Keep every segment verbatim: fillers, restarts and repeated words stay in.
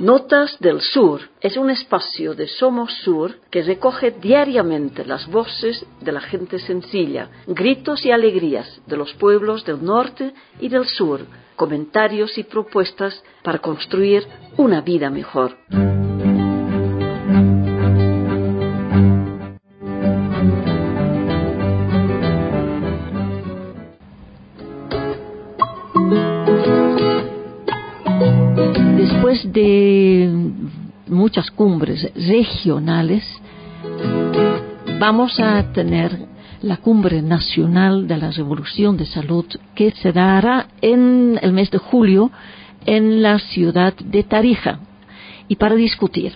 Notas del Sur es un espacio de Somos Sur que recoge diariamente las voces de la gente sencilla, gritos y alegrías de los pueblos del norte y del sur, comentarios y propuestas para construir una vida mejor. Después de muchas cumbres regionales, vamos a tener la cumbre nacional de la Revolución de Salud que se dará en el mes de julio en la ciudad de Tarija. Y para discutir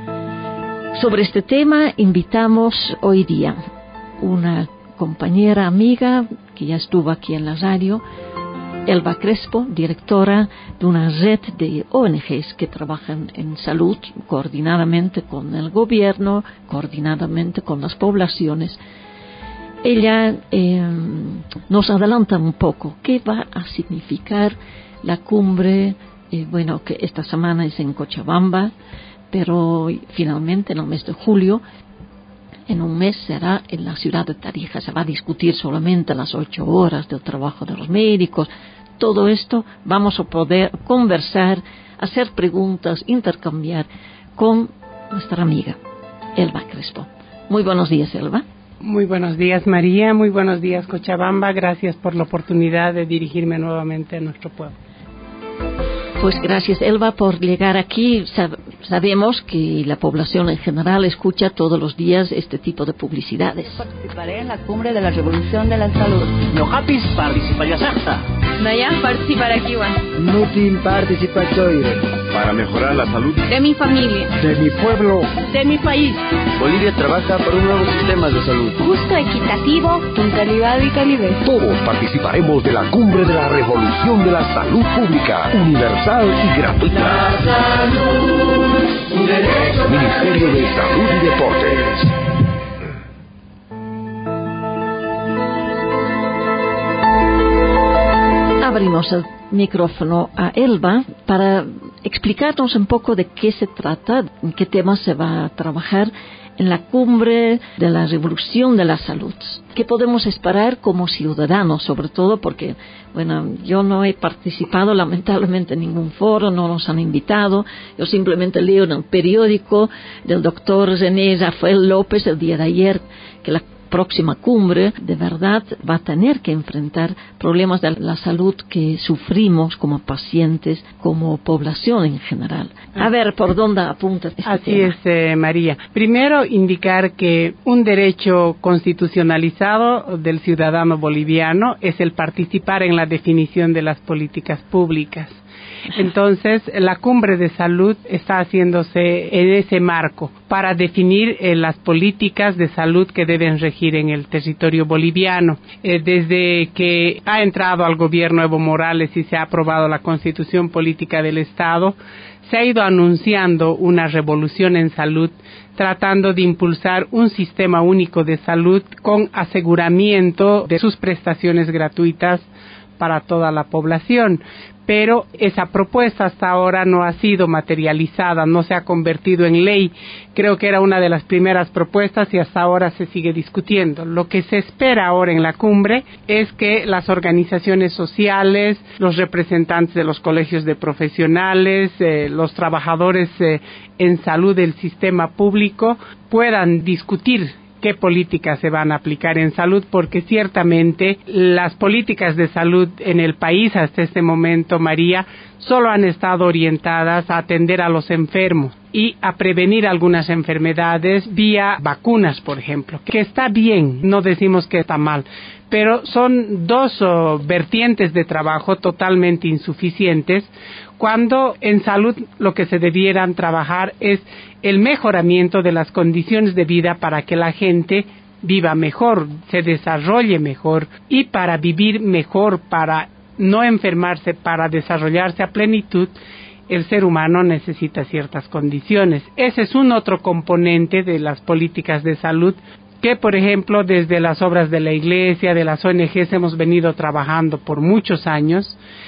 sobre este tema invitamos hoy día una compañera amiga que ya estuvo aquí en la radio, Elba Crespo, directora de una red de O N Ges que trabajan en salud coordinadamente con el gobierno, coordinadamente con las poblaciones. Ella eh, nos adelanta un poco qué va a significar la cumbre, eh, bueno, que esta semana es en Cochabamba, pero finalmente en el mes de julio, en un mes será en la ciudad de Tarija. Se va a discutir solamente las ocho horas del trabajo de los médicos. Todo esto vamos a poder conversar, hacer preguntas, intercambiar con nuestra amiga Elba Crespo. Muy buenos días, Elba. Muy buenos días, María. Muy buenos días, Cochabamba. Gracias por la oportunidad de dirigirme nuevamente a nuestro pueblo. Pues gracias, Elba, por llegar aquí. Sab- sabemos que la población en general escucha todos los días este tipo de publicidades. Participaré en la cumbre de la Revolución de la Salud. Ñohapis participaría Sahta. Nayan participará Kiwa. Nutin participatoire. Para mejorar la salud De mi familia. De mi pueblo. De mi país. Bolivia trabaja por un nuevo sistema de salud. Justo, equitativo, con calidad y calidez. Todos participaremos de la cumbre de la Revolución de la Salud Pública, universal y gratuita. La salud, un derecho. Ministerio de Salud y Deportes. Abrimos el micrófono a Elba para explicarnos un poco de qué se trata, en qué temas se va a trabajar en la cumbre de la Revolución de la Salud. ¿Qué podemos esperar como ciudadanos, sobre todo porque, bueno, yo no he participado lamentablemente en ningún foro, no nos han invitado, yo simplemente leo en el periódico del doctor René Rafael López el día de ayer que la próxima cumbre de verdad va a tener que enfrentar problemas de la salud que sufrimos como pacientes, como población en general. A ver, ¿por dónde apunta este Así tema? es, eh, María. Primero, indicar que un derecho constitucionalizado del ciudadano boliviano es el participar en la definición de las políticas públicas. Entonces, la cumbre de salud está haciéndose en ese marco para definir eh, las políticas de salud que deben regir en el territorio boliviano. Eh, desde que ha entrado al gobierno Evo Morales y se ha aprobado la Constitución Política del Estado, se ha ido anunciando una revolución en salud, tratando de impulsar un sistema único de salud con aseguramiento de sus prestaciones gratuitas para toda la población. Pero esa propuesta hasta ahora no ha sido materializada, no se ha convertido en ley. Creo que era una de las primeras propuestas y hasta ahora se sigue discutiendo. Lo que se espera ahora en la cumbre es que las organizaciones sociales, los representantes de los colegios de profesionales, eh, los trabajadores eh, en salud del sistema público puedan discutir qué políticas se van a aplicar en salud, porque ciertamente las políticas de salud en el país hasta este momento, María, solo han estado orientadas a atender a los enfermos y a prevenir algunas enfermedades vía vacunas, por ejemplo, que está bien, no decimos que está mal, pero son dos oh, vertientes de trabajo totalmente insuficientes, cuando en salud lo que se debieran trabajar es el mejoramiento de las condiciones de vida para que la gente viva mejor, se desarrolle mejor y para vivir mejor, para no enfermarse, para desarrollarse a plenitud. El ser humano necesita ciertas condiciones. Ese es un otro componente de las políticas de salud que, por ejemplo, desde las obras de la Iglesia, de las O N Ges, hemos venido trabajando por muchos años,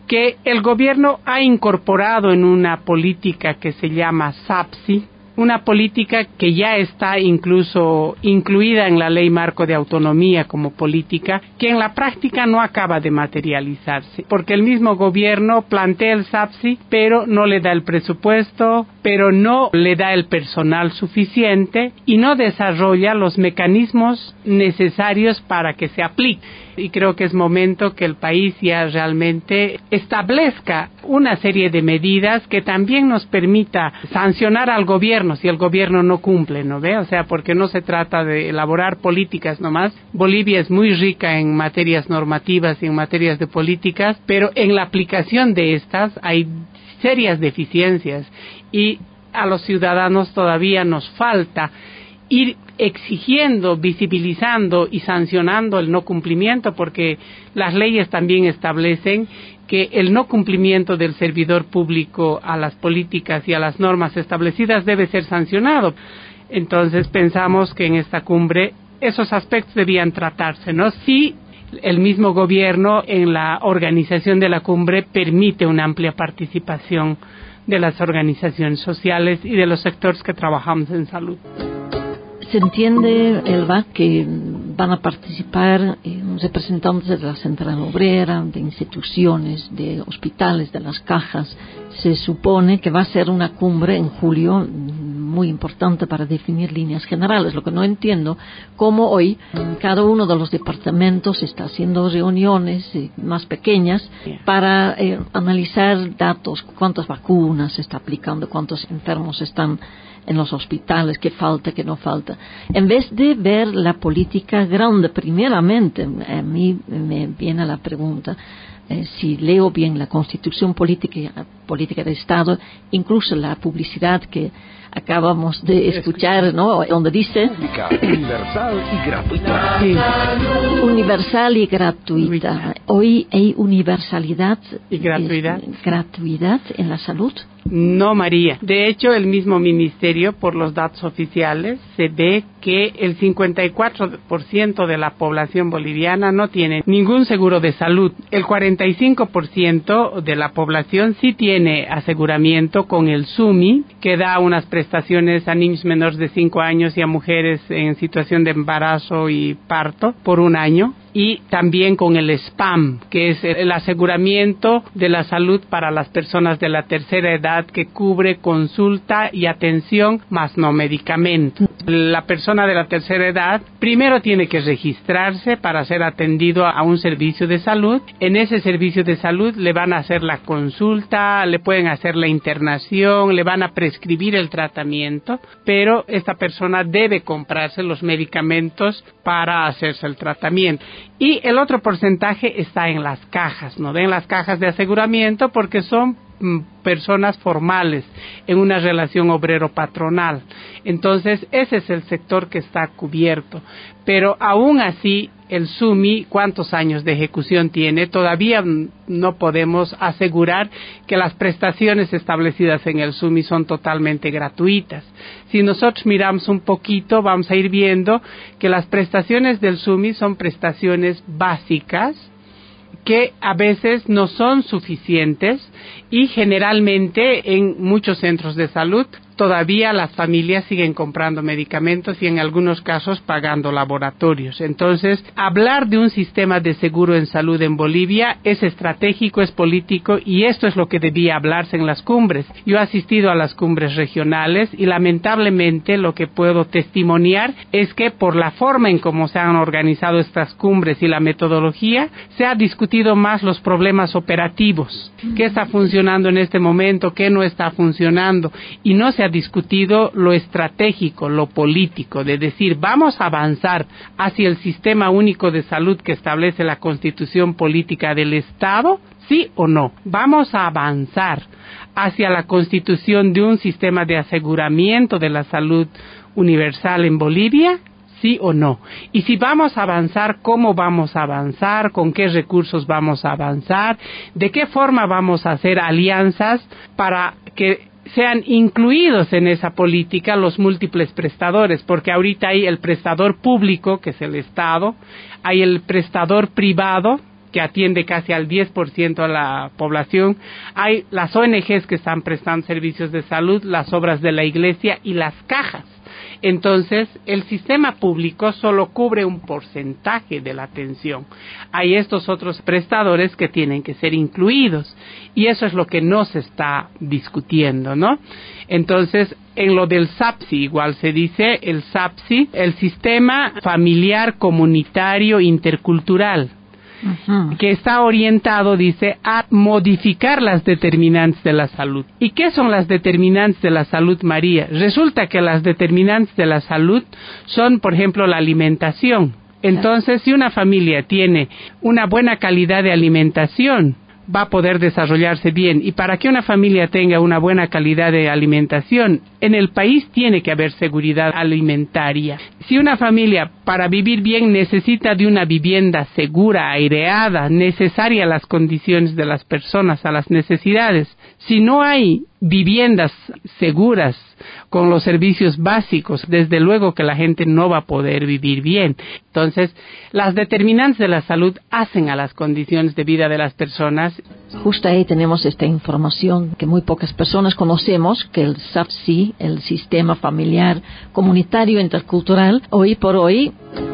que el gobierno ha incorporado en una política que se llama SAPSI, una política que ya está incluso incluida en la Ley Marco de Autonomía como política, que en la práctica no acaba de materializarse, porque el mismo gobierno plantea el SAPSI, pero no le da el presupuesto, pero no le da el personal suficiente y no desarrolla los mecanismos necesarios para que se aplique. Y creo que es momento que el país ya realmente establezca una serie de medidas que también nos permita sancionar al gobierno si el gobierno no cumple, ¿no ve? O sea, porque no se trata de elaborar políticas nomás. Bolivia es muy rica en materias normativas y en materias de políticas, pero en la aplicación de estas hay serias deficiencias y a los ciudadanos todavía nos falta ir exigiendo, visibilizando y sancionando el no cumplimiento, porque las leyes también establecen que el no cumplimiento del servidor público a las políticas y a las normas establecidas debe ser sancionado. Entonces pensamos que en esta cumbre esos aspectos debían tratarse, ¿no? Si el mismo gobierno en la organización de la cumbre permite una amplia participación de las organizaciones sociales y de los sectores que trabajamos en salud. Se entiende, Elba, que van a participar eh, representantes de la Central Obrera, de instituciones, de hospitales, de las cajas. Se supone que va a ser una cumbre en julio muy importante para definir líneas generales. Lo que no entiendo, cómo hoy cada uno de los departamentos está haciendo reuniones eh, más pequeñas para eh, analizar datos, cuántas vacunas se está aplicando, cuántos enfermos están en los hospitales, qué falta, qué no falta. En vez de ver la política grande, primeramente, a mí me viene la pregunta, eh, si leo bien la Constitución política, política de Estado, incluso la publicidad que acabamos de escuchar, ¿no? Donde dice universal y gratuita. Sí. Universal y gratuita. Hoy hay universalidad y gratuidad. Es, gratuidad en la salud. No, María. De hecho, el mismo ministerio, por los datos oficiales, se ve que el cincuenta y cuatro por ciento de la población boliviana no tiene ningún seguro de salud. El cuarenta y cinco por ciento de la población sí tiene aseguramiento con el SUMI, que da unas prestaciones a niños menores de cinco años y a mujeres en situación de embarazo y parto por un año. Y también con el SPAM, que es el aseguramiento de la salud para las personas de la tercera edad, que cubre consulta y atención, más no medicamento. La persona de la tercera edad primero tiene que registrarse para ser atendido a un servicio de salud. En ese servicio de salud le van a hacer la consulta, le pueden hacer la internación, le van a prescribir el tratamiento, pero esta persona debe comprarse los medicamentos para hacerse el tratamiento. Y el otro porcentaje está en las cajas, ¿no? En las cajas de aseguramiento, porque son mm, personas formales en una relación obrero-patronal. Entonces, ese es el sector que está cubierto. Pero aún así, el SUMI, ¿cuántos años de ejecución tiene? Todavía no podemos asegurar que las prestaciones establecidas en el SUMI son totalmente gratuitas. Si nosotros miramos un poquito, vamos a ir viendo que las prestaciones del SUMI son prestaciones básicas, que a veces no son suficientes y generalmente en muchos centros de salud todavía las familias siguen comprando medicamentos y en algunos casos pagando laboratorios. Entonces, hablar de un sistema de seguro en salud en Bolivia es estratégico, es político y esto es lo que debía hablarse en las cumbres. Yo he asistido a las cumbres regionales y lamentablemente lo que puedo testimoniar es que por la forma en cómo se han organizado estas cumbres y la metodología, se ha discutido más los problemas operativos. ¿Qué está funcionando en este momento? ¿Qué no está funcionando? Y no se ha discutido lo estratégico, lo político, de decir, vamos a avanzar hacia el sistema único de salud que establece la Constitución política del Estado, ¿sí o no? Vamos a avanzar hacia la constitución de un sistema de aseguramiento de la salud universal en Bolivia, ¿sí o no? Y si vamos a avanzar, ¿cómo vamos a avanzar? ¿Con qué recursos vamos a avanzar? ¿De qué forma vamos a hacer alianzas para que sean incluidos en esa política los múltiples prestadores? Porque ahorita hay el prestador público, que es el Estado, hay el prestador privado, que atiende casi al diez por ciento a la población. Hay las O N Ges que están prestando servicios de salud, las obras de la iglesia y las cajas. Entonces, el sistema público solo cubre un porcentaje de la atención. Hay estos otros prestadores que tienen que ser incluidos, y eso es lo que no se está discutiendo, ¿no? Entonces, en lo del SAPSI, igual se dice, el SAPSI, el Sistema Familiar Comunitario Intercultural, uh-huh. que está orientado, dice, a modificar las determinantes de la salud. ¿Y qué son las determinantes de la salud, María? Resulta que las determinantes de la salud son, por ejemplo, la alimentación. Entonces, si una familia tiene una buena calidad de alimentación, va a poder desarrollarse bien. Y para que una familia tenga una buena calidad de alimentación, en el país tiene que haber seguridad alimentaria. Si una familia, para vivir bien, necesita de una vivienda segura, aireada, necesaria a las condiciones de las personas, a las necesidades, si no hay viviendas seguras, con los servicios básicos, desde luego que la gente no va a poder vivir bien. Entonces, las determinantes de la salud hacen a las condiciones de vida de las personas. Justo ahí tenemos esta información que muy pocas personas conocemos, que el SAPSI, el Sistema Familiar Comunitario Intercultural, hoy por hoy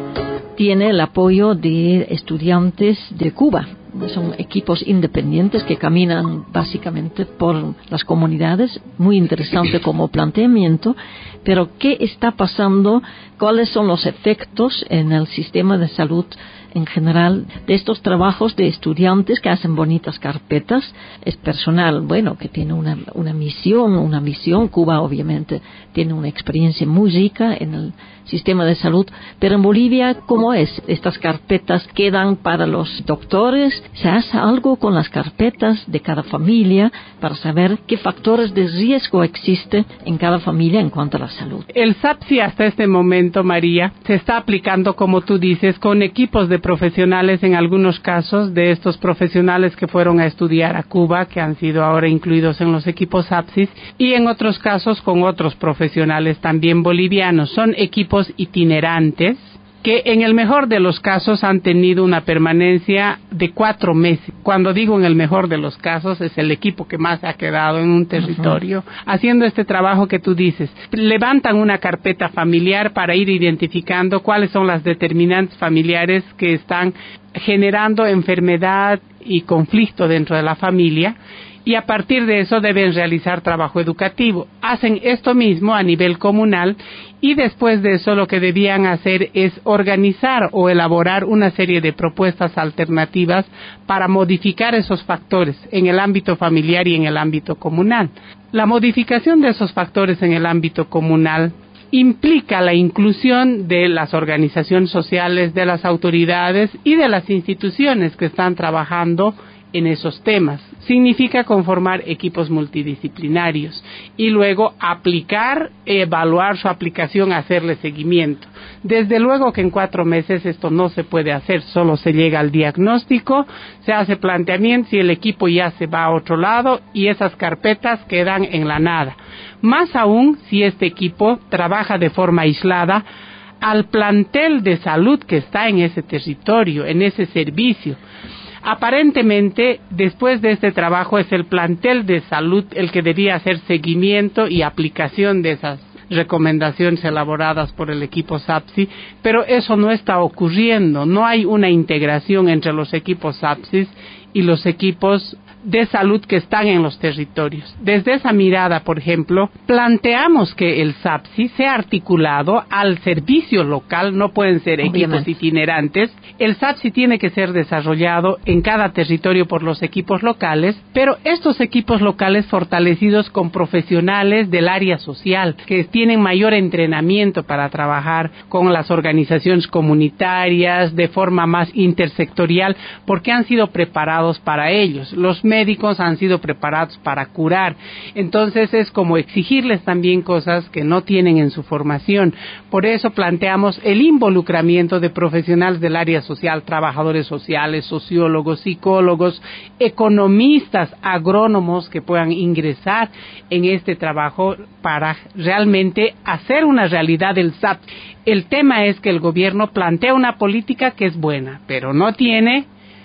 tiene el apoyo de estudiantes de Cuba. Son equipos independientes que caminan básicamente por las comunidades. Muy interesante como planteamiento. Pero ¿qué está pasando? ¿Cuáles son los efectos en el sistema de salud en general de estos trabajos de estudiantes que hacen bonitas carpetas? Es personal, bueno, que tiene una, una misión, una misión. Cuba obviamente tiene una experiencia muy rica en el sistema de salud, pero en Bolivia, ¿cómo es? Estas carpetas quedan para los doctores. ¿Se hace algo con las carpetas de cada familia para saber qué factores de riesgo existe en cada familia en cuanto a la salud? El SAPSI hasta este momento, María, se está aplicando, como tú dices, con equipos de profesionales en algunos casos, de estos profesionales que fueron a estudiar a Cuba, que han sido ahora incluidos en los equipos SAPSI, y en otros casos con otros profesionales también bolivianos. Son equipos itinerantes que en el mejor de los casos han tenido una permanencia de cuatro meses. Cuando digo en el mejor de los casos, es el equipo que más ha quedado en un territorio, uh-huh. haciendo este trabajo que tú dices. Levantan una carpeta familiar para ir identificando cuáles son las determinantes familiares que están generando enfermedad y conflicto dentro de la familia, y a partir de eso deben realizar trabajo educativo. Hacen esto mismo a nivel comunal, y después de eso lo que debían hacer es organizar o elaborar una serie de propuestas alternativas para modificar esos factores en el ámbito familiar y en el ámbito comunal. La modificación de esos factores en el ámbito comunal implica la inclusión de las organizaciones sociales, de las autoridades y de las instituciones que están trabajando en esos temas. Significa conformar equipos multidisciplinarios y luego aplicar, evaluar su aplicación, hacerle seguimiento. Desde luego que en cuatro meses esto no se puede hacer, solo se llega al diagnóstico, se hace planteamiento y el equipo ya se va a otro lado y esas carpetas quedan en la nada. Más aún si este equipo trabaja de forma aislada al plantel de salud que está en ese territorio, en ese servicio. Aparentemente, después de este trabajo, es el plantel de salud el que debía hacer seguimiento y aplicación de esas recomendaciones elaboradas por el equipo SAPSI, pero eso no está ocurriendo. No hay una integración entre los equipos SAPSI y los equipos de salud que están en los territorios. Desde esa mirada, por ejemplo, planteamos que el SAPSI sea articulado al servicio local, no pueden ser equipos Obviamente. itinerantes. El SAPSI tiene que ser desarrollado en cada territorio por los equipos locales, pero estos equipos locales fortalecidos con profesionales del área social, que tienen mayor entrenamiento para trabajar con las organizaciones comunitarias de forma más intersectorial, porque han sido preparados para ellos. Los médicos han sido preparados para curar. Entonces es como exigirles también cosas que no tienen en su formación. Por eso planteamos el involucramiento de profesionales del área social, trabajadores sociales, sociólogos, psicólogos, economistas, agrónomos que puedan ingresar en este trabajo para realmente hacer una realidad del SAPSI. El tema es que el gobierno plantea una política que es buena, pero no tiene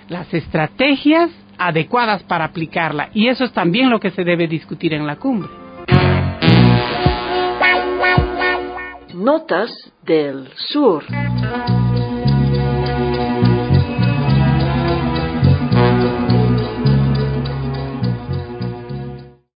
las estrategias adecuadas para aplicarla. Y eso es también lo que se debe discutir en la cumbre. Notas del Sur.